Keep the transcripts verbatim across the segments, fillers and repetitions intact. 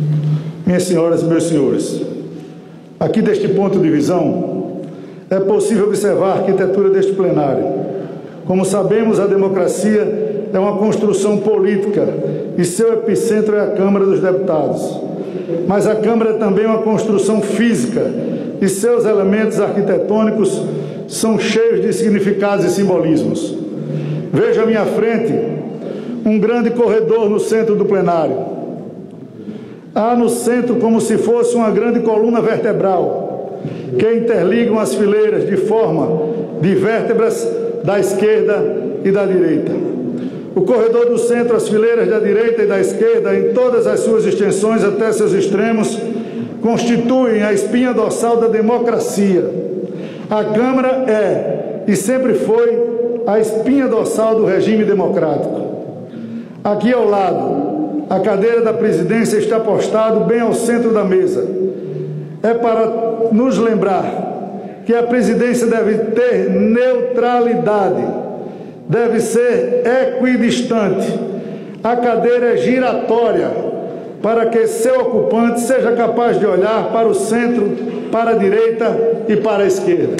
Minhas senhoras e meus senhores, aqui deste ponto de visão, é possível observar a arquitetura deste plenário. Como sabemos, a democracia é uma construção política e seu epicentro é a Câmara dos Deputados. Mas a Câmara é também uma construção física e seus elementos arquitetônicos são cheios de significados e simbolismos. Vejo à minha frente um grande corredor no centro do plenário. Há no centro como se fosse uma grande coluna vertebral que interligam as fileiras de forma de vértebras da esquerda e da direita. O corredor do centro, as fileiras da direita e da esquerda, em todas as suas extensões até seus extremos, constituem a espinha dorsal da democracia. A Câmara é, e sempre foi, a espinha dorsal do regime democrático. Aqui ao lado, a cadeira da presidência está postada bem ao centro da mesa. É para nos lembrar que a presidência deve ter neutralidade, deve ser equidistante. A cadeira é giratória para que seu ocupante seja capaz de olhar para o centro, para a direita e para a esquerda.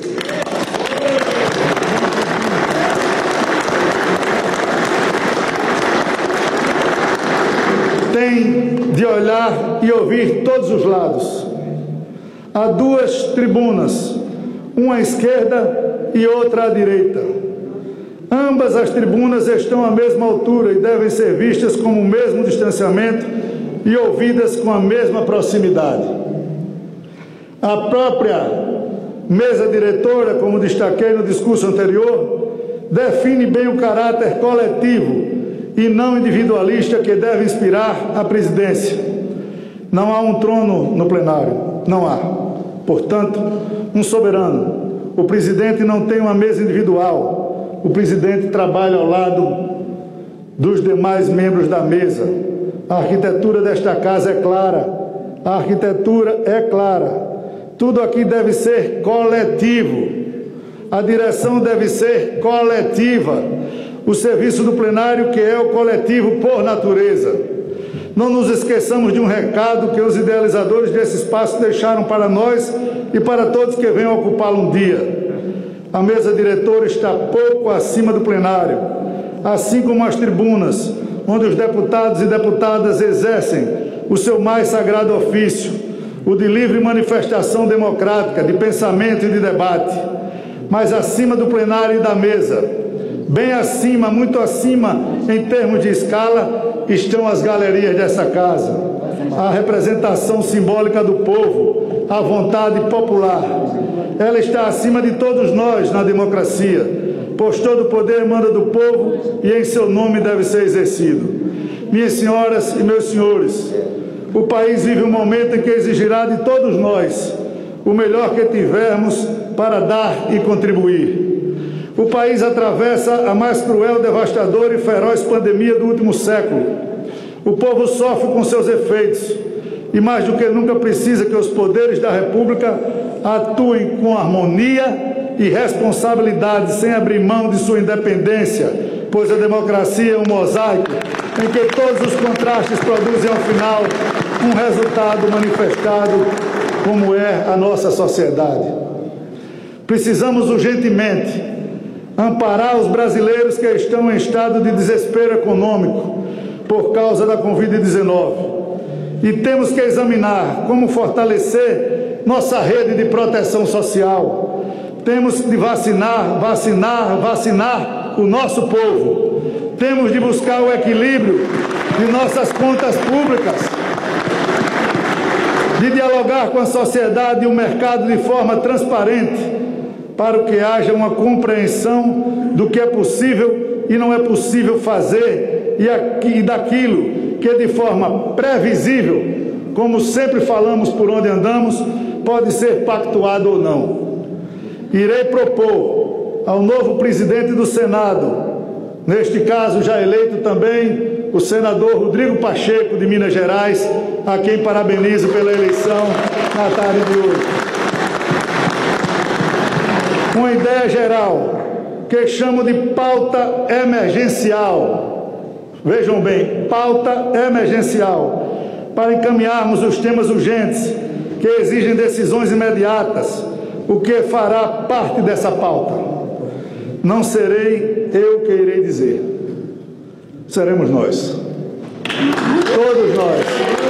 Tem de olhar e ouvir todos os lados. Há duas tribunas, uma à esquerda e outra à direita. Ambas as tribunas estão à mesma altura e devem ser vistas com o mesmo distanciamento e ouvidas com a mesma proximidade. A própria mesa diretora, como destaquei no discurso anterior, define bem o caráter coletivo e não individualista que deve inspirar a presidência. Não há um trono no plenário, não há. Portanto, um soberano. O presidente não tem uma mesa individual. O presidente trabalha ao lado dos demais membros da mesa. A arquitetura desta casa é clara. A arquitetura é clara. Tudo aqui deve ser coletivo. A direção deve ser coletiva. O serviço do plenário, que é o coletivo por natureza. Não nos esqueçamos de um recado que os idealizadores desse espaço deixaram para nós e para todos que venham ocupá-lo um dia. A mesa diretora está pouco acima do plenário, assim como as tribunas, onde os deputados e deputadas exercem o seu mais sagrado ofício, o de livre manifestação democrática, de pensamento e de debate. Mas acima do plenário e da mesa, bem acima, muito acima, em termos de escala, estão as galerias dessa casa. A representação simbólica do povo, a vontade popular. Ela está acima de todos nós na democracia, pois todo o poder emana do povo e em seu nome deve ser exercido. Minhas senhoras e meus senhores, o país vive um momento em que exigirá de todos nós o melhor que tivermos para dar e contribuir. O país atravessa a mais cruel, devastadora e feroz pandemia do último século. O povo sofre com seus efeitos e mais do que nunca precisa que os poderes da República atuem com harmonia e responsabilidade, sem abrir mão de sua independência, pois a democracia é um mosaico em que todos os contrastes produzem ao final um resultado manifestado, como é a nossa sociedade. Precisamos urgentemente amparar os brasileiros que estão em estado de desespero econômico por causa da covid dezenove. E temos que examinar como fortalecer nossa rede de proteção social. Temos de vacinar, vacinar, vacinar o nosso povo. Temos de buscar o equilíbrio de nossas contas públicas, de dialogar com a sociedade e o mercado de forma transparente, para que haja uma compreensão do que é possível e não é possível fazer e, aqui, e daquilo que de forma previsível, como sempre falamos por onde andamos, pode ser pactuado ou não. Irei propor ao novo presidente do Senado, neste caso já eleito também, o senador Rodrigo Pacheco, de Minas Gerais, a quem parabenizo pela eleição na tarde de hoje. Uma ideia geral, que chamo de pauta emergencial. Vejam bem, pauta emergencial, para encaminharmos os temas urgentes que exigem decisões imediatas, o que fará parte dessa pauta. Não serei eu que irei dizer, seremos nós, todos nós,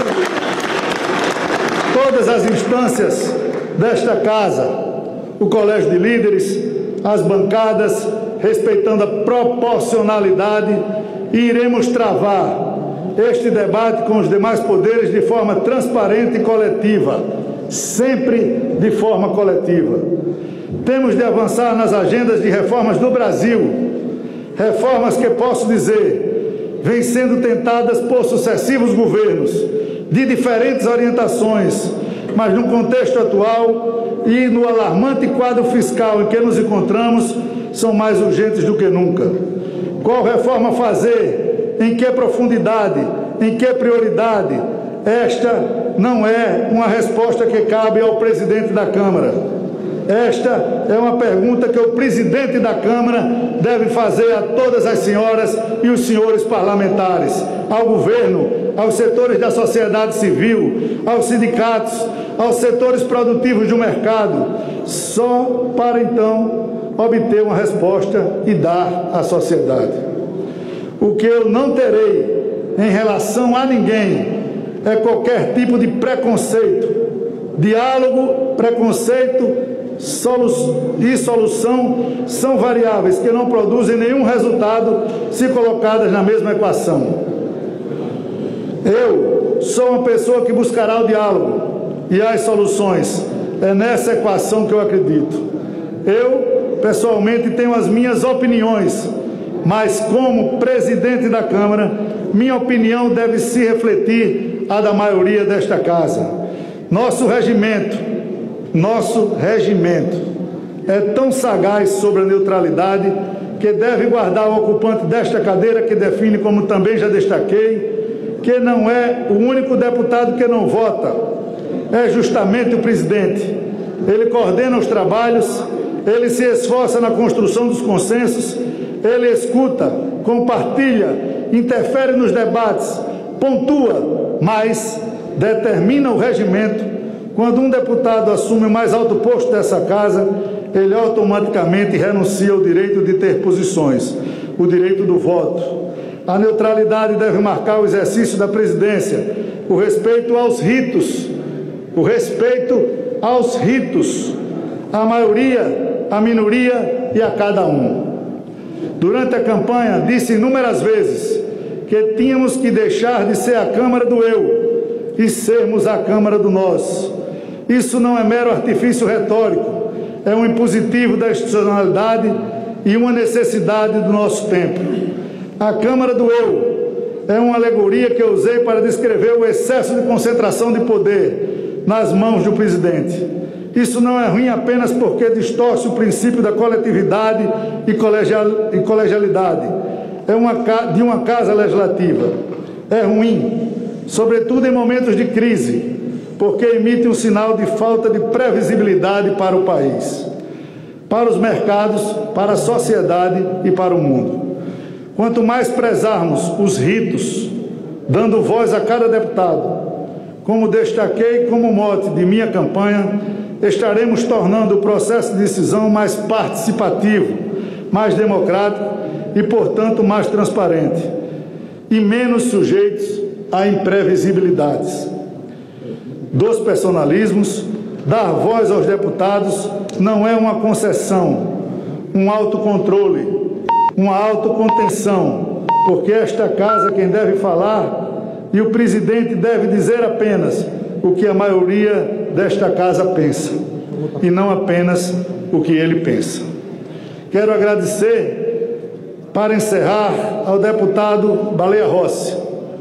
todas as instâncias desta casa, o colégio de líderes, as bancadas, respeitando a proporcionalidade, e iremos travar este debate com os demais poderes de forma transparente e coletiva, sempre de forma coletiva. Temos de avançar nas agendas de reformas do Brasil, reformas que, posso dizer, vêm sendo tentadas por sucessivos governos, de diferentes orientações, mas no contexto atual e no alarmante quadro fiscal em que nos encontramos, são mais urgentes do que nunca. Qual reforma fazer? Em que profundidade? Em que prioridade? Esta não é uma resposta que cabe ao presidente da Câmara. Esta é uma pergunta que o presidente da Câmara deve fazer a todas as senhoras e os senhores parlamentares, ao governo, aos setores da sociedade civil, aos sindicatos, aos setores produtivos do mercado, só para então obter uma resposta e dar à sociedade. O que eu não terei em relação a ninguém é qualquer tipo de preconceito. Diálogo, preconceito solu- e solução são variáveis que não produzem nenhum resultado se colocadas na mesma equação. Eu sou uma pessoa que buscará o diálogo e as soluções. É nessa equação que eu acredito. Eu, pessoalmente, tenho as minhas opiniões, mas como presidente da Câmara, minha opinião deve se refletir à da maioria desta casa. Nosso regimento, nosso regimento é tão sagaz sobre a neutralidade que deve guardar o ocupante desta cadeira, que define, como também já destaquei, que não é o único deputado que não vota, é justamente o presidente. Ele coordena os trabalhos, ele se esforça na construção dos consensos, ele escuta, compartilha, interfere nos debates, pontua, mas determina o regimento. Quando um deputado assume o mais alto posto dessa casa, ele automaticamente renuncia ao direito de ter posições, o direito do voto. A neutralidade deve marcar o exercício da presidência, o respeito aos ritos, o respeito aos ritos, à maioria, à minoria e a cada um. Durante a campanha, disse inúmeras vezes que tínhamos que deixar de ser a Câmara do eu e sermos a Câmara do nós. Isso não é mero artifício retórico, é um impositivo da institucionalidade e uma necessidade do nosso tempo. A Câmara do eu é uma alegoria que eu usei para descrever o excesso de concentração de poder nas mãos do presidente. Isso não é ruim apenas porque distorce o princípio da coletividade e, colegial, e colegialidade é uma, de uma casa legislativa. É ruim, sobretudo em momentos de crise, porque emite um sinal de falta de previsibilidade para o país, para os mercados, para a sociedade e para o mundo. Quanto mais prezarmos os ritos, dando voz a cada deputado, como destaquei como mote de minha campanha, estaremos tornando o processo de decisão mais participativo, mais democrático e, portanto, mais transparente e menos sujeitos a imprevisibilidades dos personalismos. Dar voz aos deputados não é uma concessão, um autocontrole, uma autocontenção, porque esta casa quem deve falar e o presidente deve dizer apenas o que a maioria desta casa pensa, e não apenas o que ele pensa. Quero agradecer, para encerrar, ao deputado Baleia Rossi,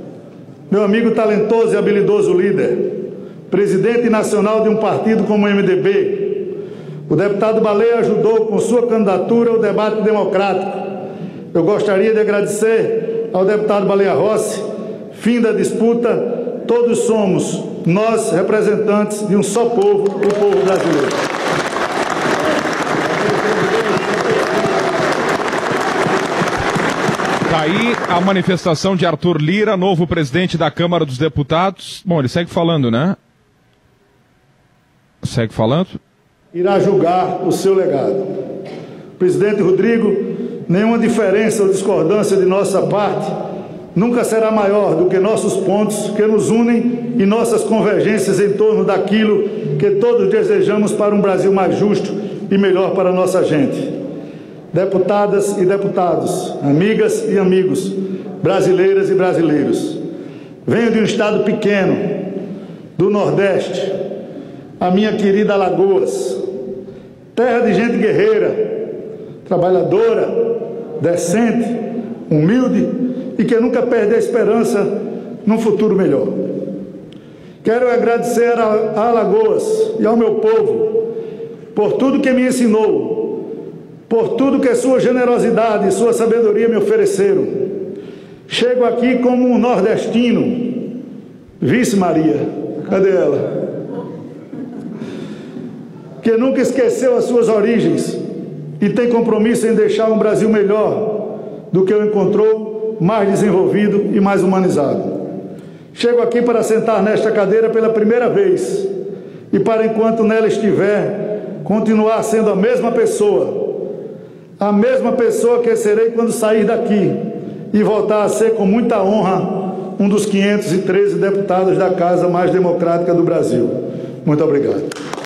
meu amigo talentoso e habilidoso líder, presidente nacional de um partido como o M D B. O deputado Baleia ajudou com sua candidatura ao debate democrático. Eu gostaria de agradecer ao deputado Baleia Rossi. Fim da disputa, todos somos nós representantes de um só povo, o povo brasileiro. Tá aí a manifestação de Arthur Lira, novo presidente da Câmara dos Deputados. Bom, ele segue falando, né? Segue falando. Irá julgar o seu legado. Presidente Rodrigo, nenhuma diferença ou discordância de nossa parte nunca será maior do que nossos pontos que nos unem e nossas convergências em torno daquilo que todos desejamos para um Brasil mais justo e melhor para a nossa gente. Deputadas e deputados, amigas e amigos, brasileiras e brasileiros, venho de um estado pequeno, do Nordeste, a minha querida Alagoas, terra de gente guerreira, trabalhadora, decente, humilde e que nunca perde a esperança num futuro melhor. Quero agradecer a Alagoas e ao meu povo por tudo que me ensinou, por tudo que sua generosidade e sua sabedoria me ofereceram. Chego aqui como um nordestino, vice Maria, cadê ela? Que nunca esqueceu as suas origens e tem compromisso em deixar um Brasil melhor do que o encontrou, mais desenvolvido e mais humanizado. Chego aqui para sentar nesta cadeira pela primeira vez e para, enquanto nela estiver, continuar sendo a mesma pessoa, a mesma pessoa que serei quando sair daqui e voltar a ser com muita honra um dos quinhentos e treze deputados da Casa mais democrática do Brasil. Muito obrigado.